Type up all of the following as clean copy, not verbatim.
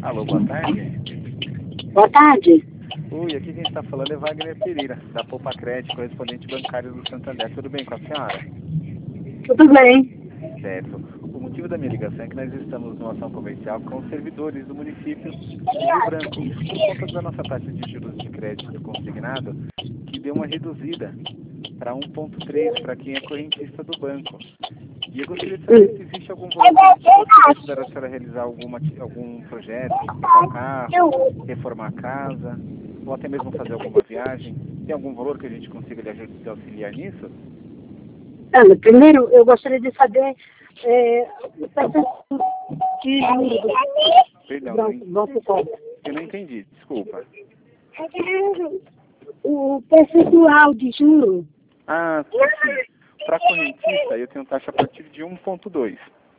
Alô, boa tarde. Boa tarde. Oi, aqui quem está falando é Wagner Pereira, da Poupa Crédito, correspondente bancário do Santander. Tudo bem com a senhora? Tudo bem? Certo. O motivo da minha ligação é que nós estamos numa ação comercial com os servidores do município de Rio Branco, por conta da nossa taxa de juros de crédito consignado, que deu uma reduzida para 1,3 para quem é correntista do banco. E eu gostaria de saber se existe algum valor que a gente possa ajudar a senhora a realizar algum projeto, trocar o carro, reformar a casa, ou até mesmo fazer alguma viagem. Tem algum valor que a gente consiga lhe auxiliar nisso? Ana, primeiro eu gostaria de saber o percentual de juros Perdão, do Banco Cobra. eu não entendi, desculpa. O percentual de juros. Ah, sim. Para correntista, eu tenho taxa a partir de 1,2.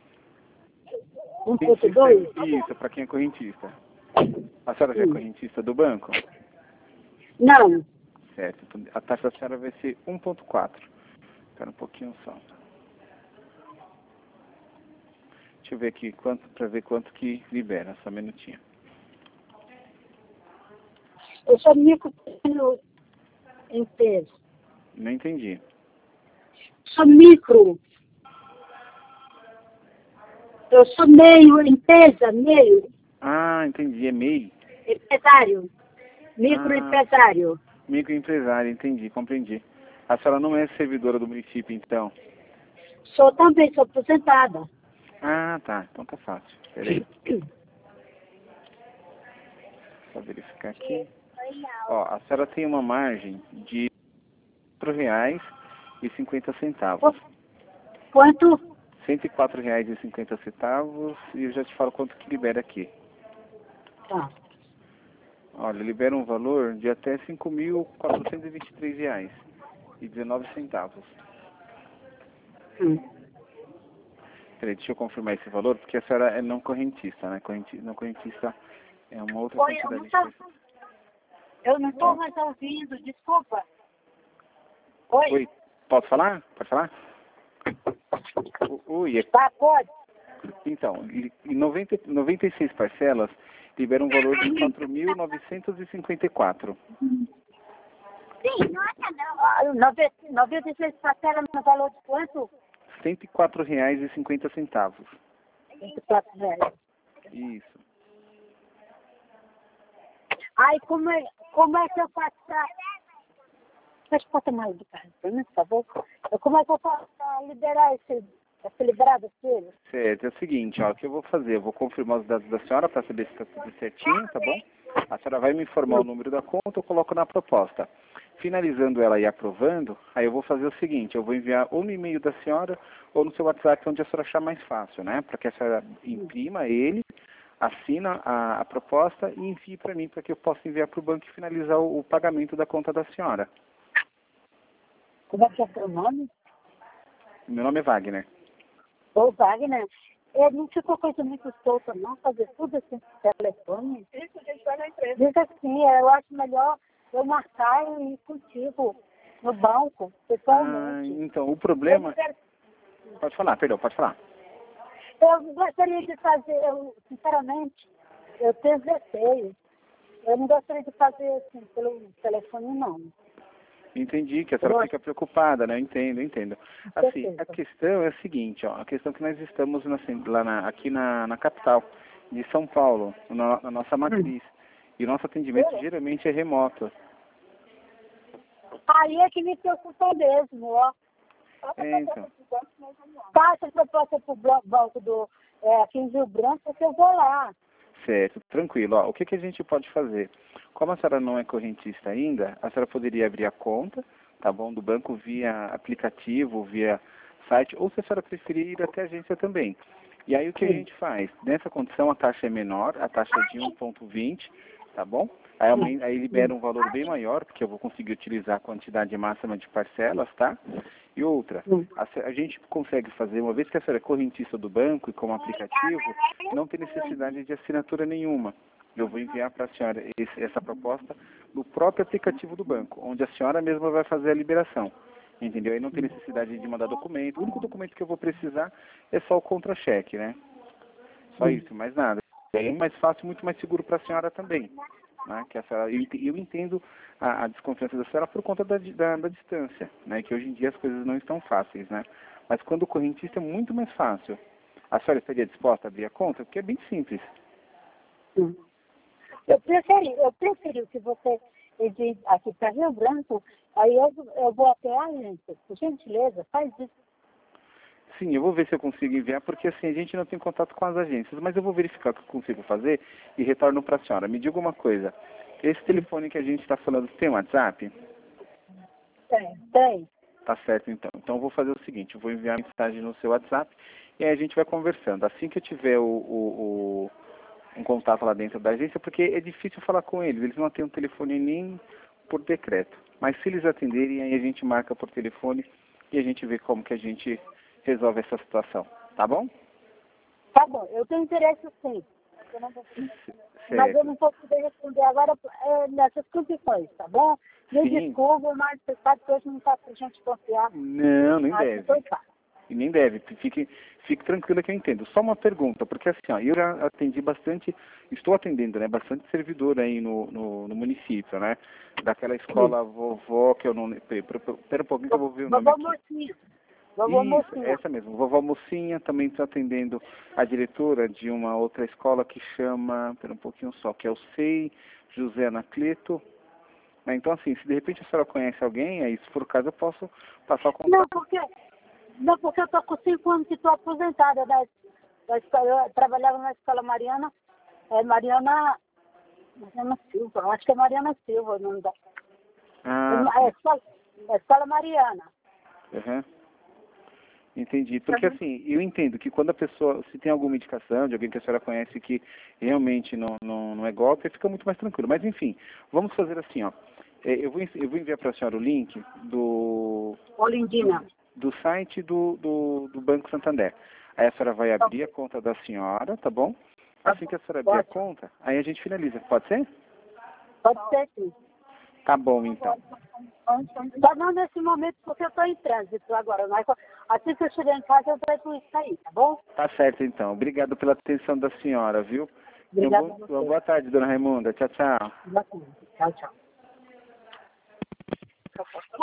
1,2? Isso, para quem é correntista. A senhora já é correntista do banco? Não. Certo. Então, a taxa da senhora vai ser 1,4. Espera um pouquinho só. Deixa eu ver aqui para ver quanto que libera, só um minutinho. Eu sou micro empresa. Não entendi. Sou micro. Eu sou meio empresa, meio Ah, entendi. É MEI. empresário. Microempresário. Microempresário, entendi, compreendi. A senhora não é servidora do município, então? Sou também, sou aposentada. Ah, tá. Então tá fácil. Peraí. Só verificar aqui. Ó, a senhora tem uma margem de R$ 4,50. Quanto? R$ 104,50 e eu já te falo quanto que libera aqui. Tá. Olha, libera um valor de até R$ 5.423,19. Peraí, deixa eu confirmar esse valor, porque a senhora é não correntista, né? Não correntista é uma outra quantidade. Eu não estou mais ouvindo, desculpa. Oi, posso falar? Pode falar? Oi, Tá, pode. então, em 96 parcelas, libera um valor de 4.954. Sim, não. 96 parcelas no valor de quanto? R$ 104,50. R$24. Isso. Aí, como é que eu faço pra... Deixa eu botar mais do carro, por favor. Como é que eu faço pra liberar esse liberado dele? Certo, é o seguinte, ó, o que eu vou fazer? Eu vou confirmar os dados da senhora para saber se está tudo certinho, tá bom? A senhora vai me informar o número da conta, eu coloco na proposta. Finalizando ela e aprovando, aí eu vou fazer o seguinte, eu vou enviar ou no e-mail da senhora ou no seu WhatsApp, onde a senhora achar mais fácil, né? Para que a senhora imprima ele, assina a proposta e envie para mim, para que eu possa enviar para o banco e finalizar o pagamento da conta da senhora. Como é que é seu nome? Meu nome é Wagner. Ô, Wagner, não ficou coisa muito solta, não, fazer tudo assim por telefone? Isso, a gente vai na empresa. Diz assim, eu acho melhor eu marcar e ir contigo no banco, pessoalmente. Então, o problema... Pode falar, perdão, pode falar. Eu gostaria de fazer, sinceramente, eu tenho receio. Eu não gostaria de fazer assim pelo telefone, não. Entendi, que a senhora fica preocupada, né? Entendo. Assim, a questão é a seguinte, ó, a questão que nós estamos aqui na capital de São Paulo, na nossa matriz, e o nosso atendimento geralmente é remoto. Aí é que me preocupa mesmo, ó. Então. Passa a proposta para o banco aqui em Rio Branco, que eu vou lá. Certo, tranquilo. Ó, o que a gente pode fazer? Como a senhora não é correntista ainda, a senhora poderia abrir a conta, tá bom, do banco via aplicativo, via site, ou se a senhora preferir ir até a agência também. E aí o que a gente faz? Nessa condição a taxa é menor, a taxa é de 1,20, tá bom? Aí libera um valor bem maior, porque eu vou conseguir utilizar a quantidade máxima de parcelas, tá? E outra, a gente consegue fazer, uma vez que a senhora é correntista do banco e como aplicativo, não tem necessidade de assinatura nenhuma. Eu vou enviar para a senhora essa proposta no próprio aplicativo do banco, onde a senhora mesma vai fazer a liberação. Entendeu? Aí não tem necessidade de mandar documento. O único documento que eu vou precisar é só o contra-cheque, né? Só isso, mais nada. bem mais fácil, muito mais seguro para a senhora também. Né? Que eu entendo a desconfiança da senhora por conta da distância, né? Que hoje em dia as coisas não estão fáceis, né? Mas quando o correntista é muito mais fácil. A senhora estaria disposta a abrir a conta? Porque é bem simples. Sim. Eu preferi que você envie aqui para Rio Branco, aí eu vou até a agência. Por gentileza, faz isso. Sim, eu vou ver se eu consigo enviar, porque assim, a gente não tem contato com as agências, mas eu vou verificar o que eu consigo fazer e retorno para a senhora. Me diga uma coisa, esse telefone que a gente está falando tem WhatsApp? Tem. Tá certo, então. Então eu vou fazer o seguinte, eu vou enviar a mensagem no seu WhatsApp e aí a gente vai conversando. Assim que eu tiver um contato lá dentro da agência, porque é difícil falar com eles não têm um telefone nem por decreto. Mas se eles atenderem, aí a gente marca por telefone e a gente vê como que a gente resolve essa situação. Tá bom? Tá bom, eu tenho interesse sim. Eu não vou- Mas eu não vou poder responder agora nessas condições, tá bom? Me Sim. desculpa, mas você sabe que hoje não está pra gente confiar. Não, nem Acho que deve. foi fácil. E nem deve. Fique tranquila que eu entendo. Só uma pergunta, porque assim, ó, eu já atendi bastante, estou atendendo, né, bastante servidor aí no município, né? Daquela escola vovó, que eu não... Pera um pouquinho que eu vou ver o nome Vovó aqui. Mocinha. Vovó Isso, Mocinha. essa mesmo. Vovó Mocinha, também estou atendendo a diretora de uma outra escola que chama, pera um pouquinho só, que é o SEI, José Anacleto. Né? Então, assim, se de repente a senhora conhece alguém, aí se for o caso eu posso passar o contato. Não, porque eu estou com 5 anos que estou aposentada da escola. Eu trabalhava na escola Mariana Silva, eu acho que é Mariana Silva o nome da. Ah, A escola Mariana. uhum. Entendi. Porque assim, eu entendo que quando a pessoa, se tem alguma indicação de alguém que a senhora conhece que realmente não é golpe, fica muito mais tranquilo. Mas enfim, vamos fazer assim, ó. Eu vou enviar para a senhora o link Olindina. do site do Banco Santander. Aí a senhora vai abrir a conta da senhora, tá bom? Assim que a senhora abrir a conta, aí a gente finaliza. Pode ser? Pode ser, sim. Tá bom, então. Só não nesse momento, porque eu estou em trânsito agora. Mas assim que eu chegar em casa, eu trago isso aí, tá bom? Tá certo, então. Obrigado pela atenção da senhora, viu? Obrigada a você. Uma boa tarde, dona Raimunda. Tchau, tchau. Tchau, tchau.